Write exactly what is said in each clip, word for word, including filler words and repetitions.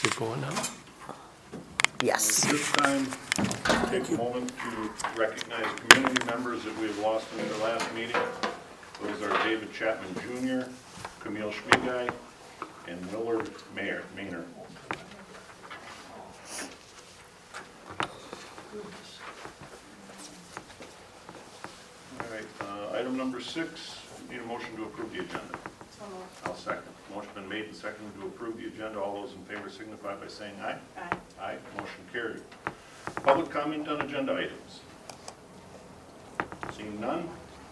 You're going now? Yes. At this time, take a moment to recognize community members that we have lost in the last meeting. Those are David Chapman Junior, Camille Schmigai, and Willard Mayer, Maynard. All right, uh, item number six, need a motion to approve the agenda. So moved. I'll second. Motion been made and seconded to approve the agenda. All those in favor signify by saying aye. Aye. Aye, motion carried. Public comment on agenda items. Seeing none,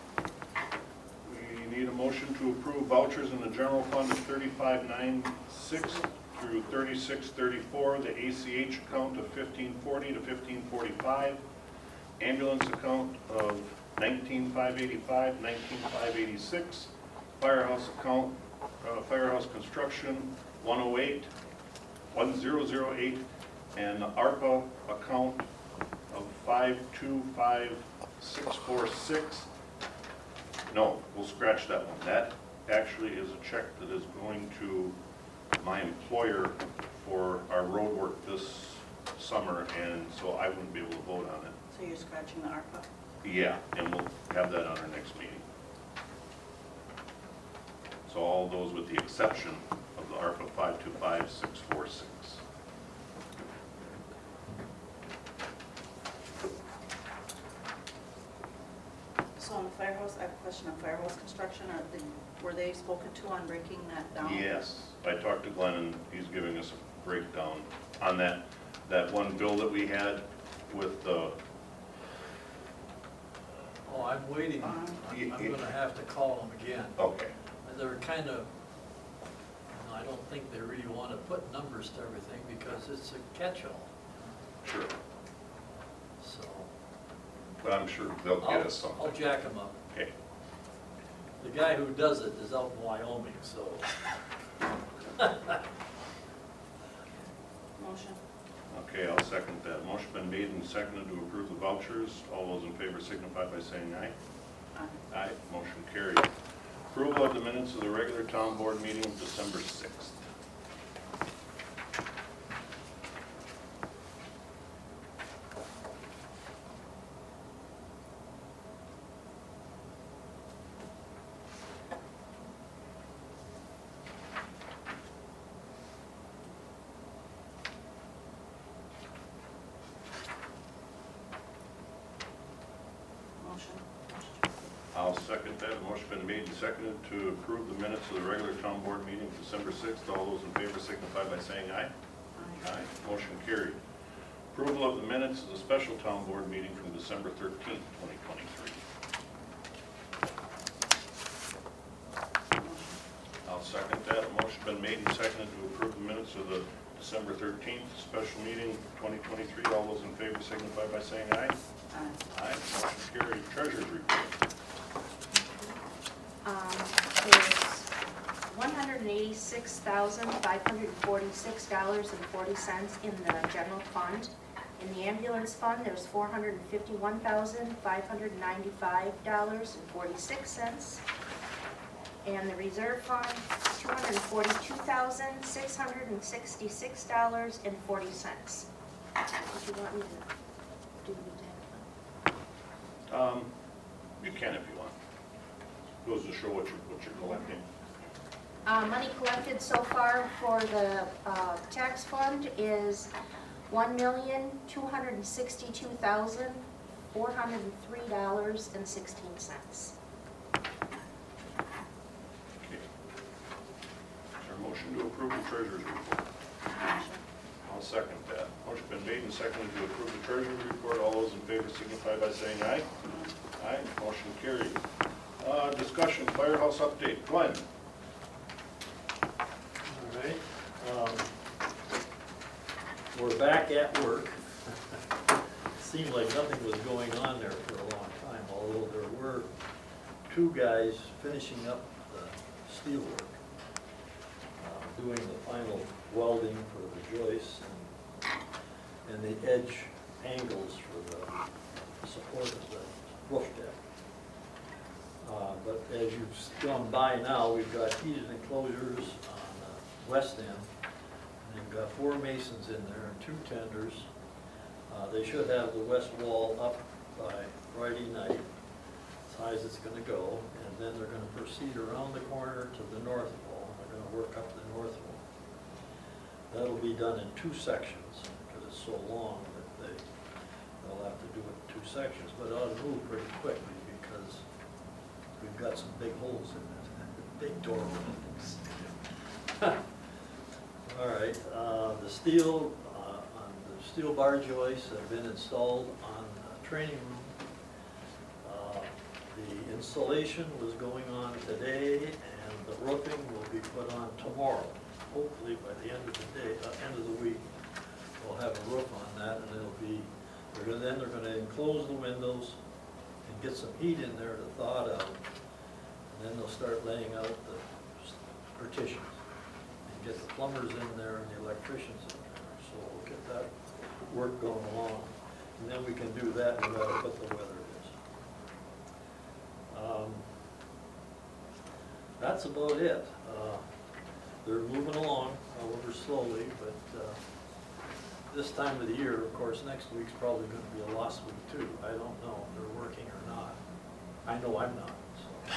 we need a motion to approve vouchers in the general fund of thirty-five nine six through thirty-six thirty-four, the A C H account of fifteen forty to fifteen forty-five, ambulance account of nineteen five eighty-five, nineteen five eighty-six, firehouse account, uh, firehouse construction one oh eight, one thousand eight, and the ARPA account of five two five six four six. No, we'll scratch that one. That actually is a check that is going to my employer for our road work this summer, and so I wouldn't be able to vote on it. So you're scratching the ARPA? Yeah, and we'll have that on our next meeting. So all those with the exception of the ARPA five two five six four six. So on the firehouse, I have a question on firehouse construction. Are they, were they spoken to on breaking that down? Yes, I talked to Glenn and he's giving us a breakdown on that, that one bill that we had with the, Oh, I'm waiting. I'm Uh, I'm gonna have to call them again. okay, They're kind of, you know, I don't think they really want to put numbers to everything because it's a catch-all, sure, so. but I'm sure they'll get I'll- us I'll something. jack them up. Okay, The guy who does it is out in Wyoming, so. Motion? okay, I'll second that. Motion been made and seconded to approve the vouchers. All those in favor signify by saying aye. Aye. Aye, motion carried. Approval of the minutes of the regular town board meeting of December sixth. Motion? I'll second that. Motion been made and seconded to approve the minutes of the regular town board meeting of December sixth. All those in favor signify by saying aye. Aye. Aye, motion carried. Approval of the minutes of the special town board meeting from December thirteenth, twenty twenty-three. I'll second that. A motion been made and seconded to approve the minutes of the December thirteenth special meeting twenty twenty-three. All those in favor signify by saying aye. Aye. Aye, motion carried. Treasurer's report. Um, there's one hundred eighty-six thousand, five hundred forty-six dollars and forty cents in the general fund. In the ambulance fund, there's four hundred fifty-one thousand, five hundred ninety-five dollars and forty-six cents. And the reserve fund, two hundred forty-two thousand, six hundred sixty-six dollars and forty cents. Did you want me to do that? Um, you can if you want. Goes to show what you're, what you're collecting. Uh, money collected so far for the uh, tax fund is one million, two hundred sixty-two thousand, four hundred three dollars and sixteen cents. Okay. Is there a motion to approve the treasurer's report? Motion? I'll second that. Motion been made and seconded to approve the treasurer's report. All those in favor signify by saying aye. Aye, motion carried. Uh, discussion, firehouse update. Glenn? All right. Um, We're back at work. Seemed like nothing was going on there for a long time, although there were two guys finishing up the steel work, uh, doing the final welding for the joists and, and the edge angles for the support of the roof deck. Uh, But as you've gone by now, we've got heated enclosures on the west end, and they've got have four masons in there and two tenders. Uh, they should have the west wall up by Friday night, as high as it's gonna go, and then they're gonna proceed around the corner to the north wall. They're gonna work up the north wall. That'll be done in two sections, because it's so long that they, they'll have to do it in two sections, but it ought to move pretty quickly, because we've got some big holes in it, big door openings. All right, uh, the steel, uh, on the steel bar joists have been installed on the training room. Uh, The installation was going on today, and the roofing will be put on tomorrow. Hopefully by the end of the day, uh, end of the week, we'll have a roof on that, and it'll be, they're gonna, then they're gonna enclose the windows and get some heat in there to thaw it out. And then they'll start laying out the partitions and get the plumbers in there and the electricians in there. So we'll get that work going along. And then we can do that no matter what the weather is. Um, That's about it. Uh, They're moving along, however slowly, but uh, this time of the year, of course, next week's probably going to be a lost week too. I don't know if they're working or not. I know I'm not, so.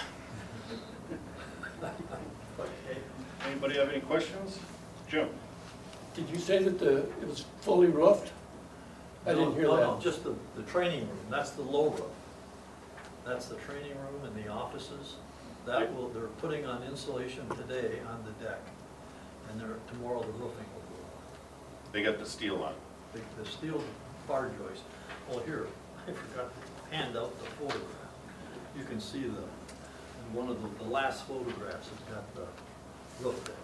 Okay. Anybody have any questions? Jim? Did you say that the, it was fully roofed? I didn't No, hear no, that. no, just the, the training room, that's the low roof. That's the training room and the offices. That will, they're putting on insulation today on the deck, and they're, tomorrow the roofing will go on. They got the steel on. The, the steel bar joist. Well, here, I forgot to hand out the photograph. You can see the, in one of the, the last photographs, it's got the roof deck.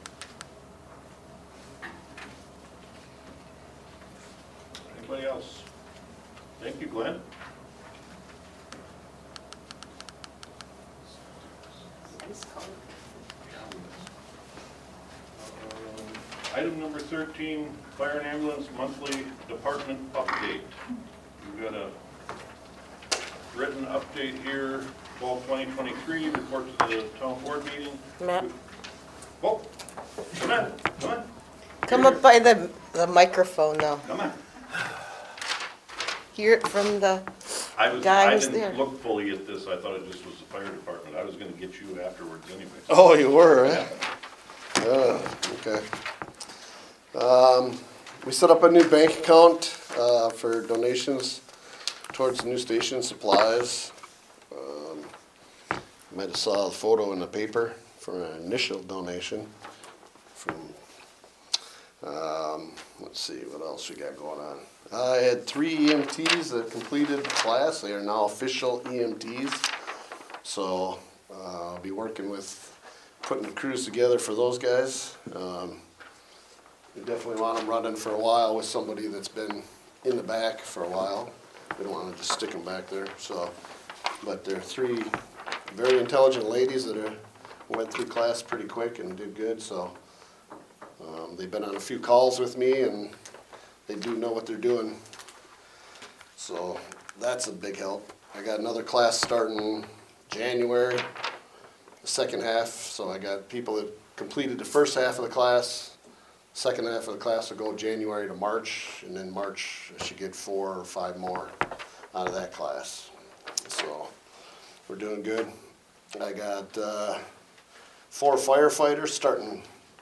Anybody else? Thank you, Glenn. Um, Item number thirteen, fire and ambulance monthly department update. We've got a written update here, fall twenty twenty-three, report to the town board meeting. Matt, Oh, come on, come on. come up by the, the microphone now. Come on. Hear it from the, I was, Guy I was there. didn't look fully at this, I thought it just was the fire department. I was gonna get you afterwards anyway. Oh, you were, eh? Oh, okay. Um, we set up a new bank account, uh, for donations towards new station supplies. Um, Might have saw the photo in the paper for an initial donation from, um, let's see, what else we got going on? I had three E M Ts that completed the class. They are now official E M Ts. So, uh, I'll be working with putting the crews together for those guys. Um, we definitely want them running for a while with somebody that's been in the back for a while. We don't want to just stick them back there, so. But they're three very intelligent ladies that are, went through class pretty quick and did good, so. Um, they've been on a few calls with me and they do know what they're doing. So that's a big help. I got another class starting January, the second half, so I got people that completed the first half of the class. Second half of the class will go January to March, and then March I should get four or five more out of that class. So we're doing good. I got uh, four firefighters starting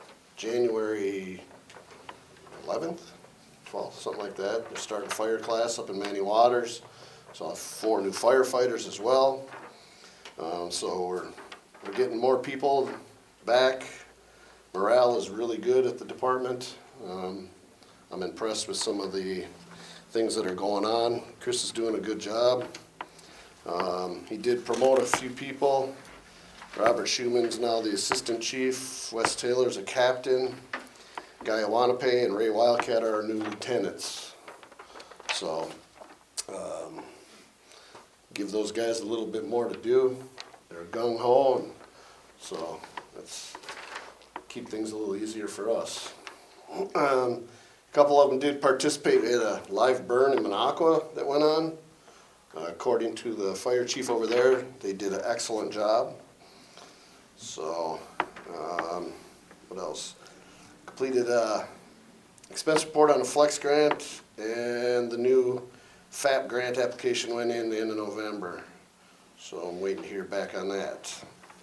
January eleventh, twelfth, something like that. They're starting fire class up in Manny Waters. So I have four new firefighters as well. Um, so we're, we're getting more people back. Morale is really good at the department. Um, I'm impressed with some of the things that are going on. Chris is doing a good job. Um, he did promote a few people. Robert Schumann's now the assistant chief. Wes Taylor's a captain. Guy Iwanape and Ray Wildcat are our new lieutenants. So, um, give those guys a little bit more to do. They're gung-ho, and so that's keep things a little easier for us. Um, a couple of them did participate in a live burn in Minocqua that went on. Uh, according to the fire chief over there, they did an excellent job. So, um, what else? Completed a expense report on the Flex grant, and the new F A P grant application went in the end of November. So I'm waiting to hear back on that.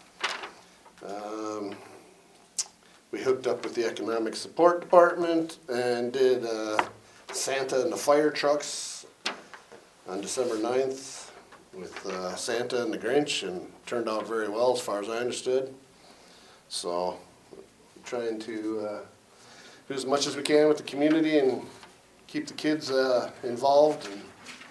Um, We hooked up with the Economic Support Department and did uh, Santa and the fire trucks on December ninth with uh, Santa and the Grinch, and turned out very well as far as I understood. So we're trying to uh, do as much as we can with the community and keep the kids uh, involved. And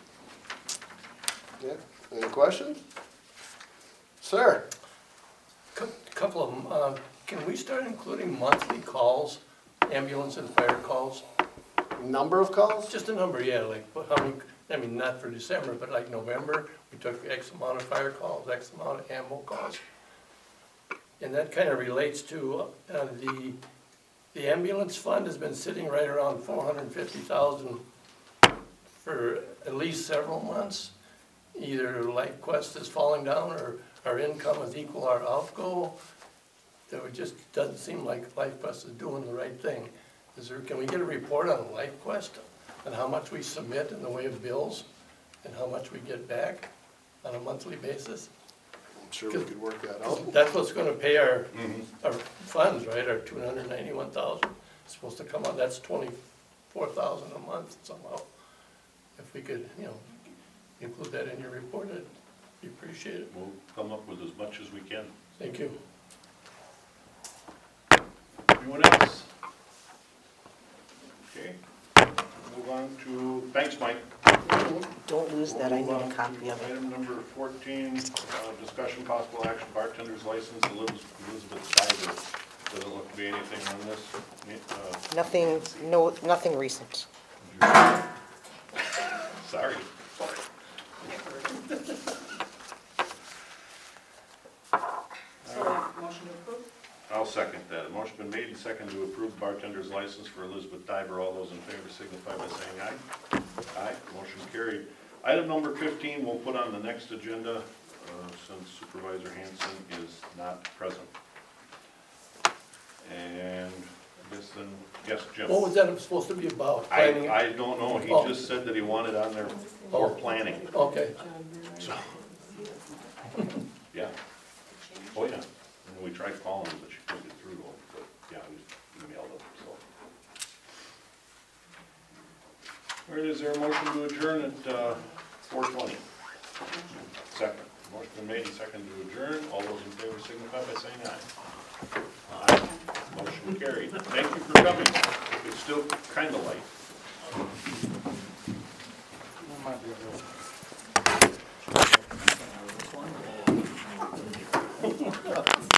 yeah, any questions? Sir? Cou- Couple of them. Uh, Can we start including monthly calls, ambulance and fire calls? Number of calls? Just a number, yeah, like how many, I mean, not for December, but like November, we took X amount of fire calls, X amount of ammo calls. And that kind of relates to uh, the, the ambulance fund has been sitting right around four hundred and fifty thousand for at least several months. Either LifeQuest is falling down or our income is equal our outgo. That it just doesn't seem like LifeQuest is doing the right thing. Is there, can we get a report on LifeQuest and how much we submit in the way of bills and how much we get back on a monthly basis? I'm sure we could work that out. That's what's gonna pay our, our funds, right, our two hundred ninety-one thousand. It's supposed to come out, that's twenty-four thousand a month somehow. If we could, you know, include that in your report, I'd be appreciated. We'll come up with as much as we can. Thank you. Anyone else? Okay, move on to, thanks, Mike. Don't lose that, I We'll need move a on copy to of it. Item number fourteen, uh, discussion possible action, bartender's license, Eliz- Elizabeth Cyber. Doesn't look to be anything on this. Uh, Nothing, no, nothing recent. Sorry. So, motion to approve? I'll second that. A motion been made and seconded to approve bartender's license for Elizabeth Diver. All those in favor signify by saying aye. Aye, motion carried. Item number fifteen, we'll put on the next agenda, uh, since Supervisor Hanson is not present. And I guess then, yes, Jim? What was that supposed to be about? I, Planning? I don't know. He Oh. just said that he wanted on there for planning. Okay, So, yeah. Oh, yeah. And we tried calling him, but she couldn't get through to him, but, yeah, we emailed him, so. All right, is there a motion to adjourn at, uh, four twenty? Second. Motion been made and seconded to adjourn. All those in favor signify by saying aye. Aye. Motion carried. Thank you for coming. It's still kinda light.